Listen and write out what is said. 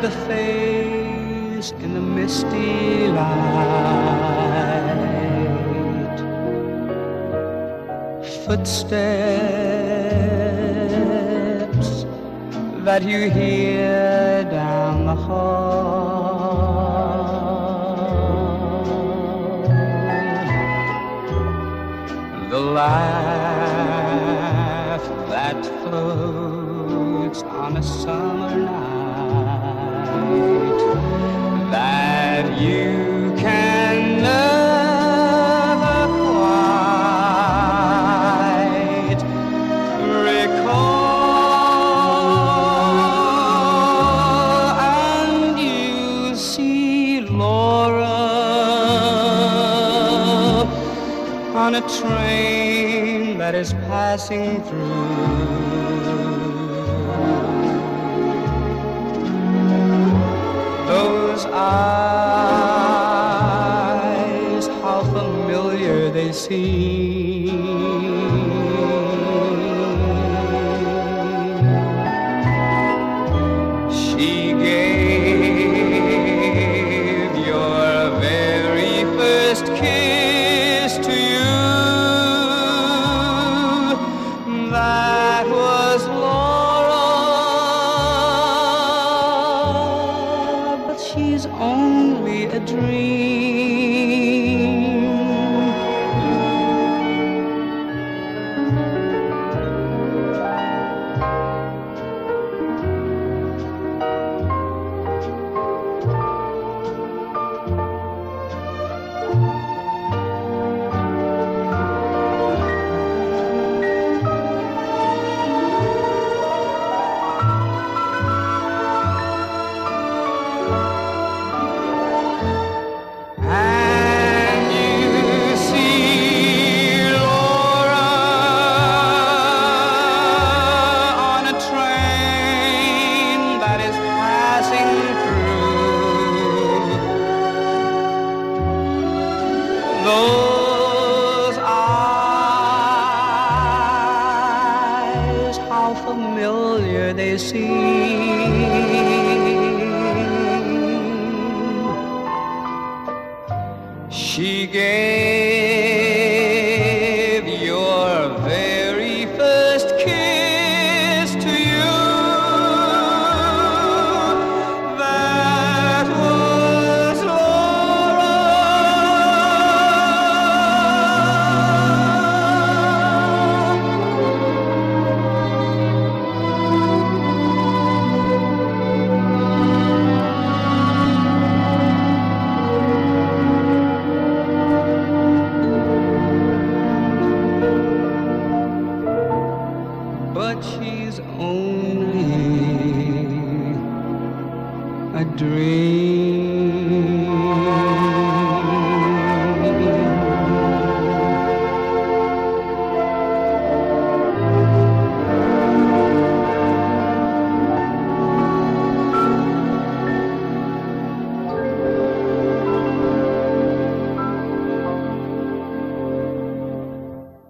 the face in the misty light. Footsteps that you hear down the hall. The laugh that floats on a summer night that you can never quite recall. And you see Laura on a train that is passing through. Those eyes, how familiar they seem. She gave your very first kiss to you. That was Laura, but she's only a dream. Those eyes, how familiar they seem. She gave your very first kiss to you. That was Laura. But she's only a dream.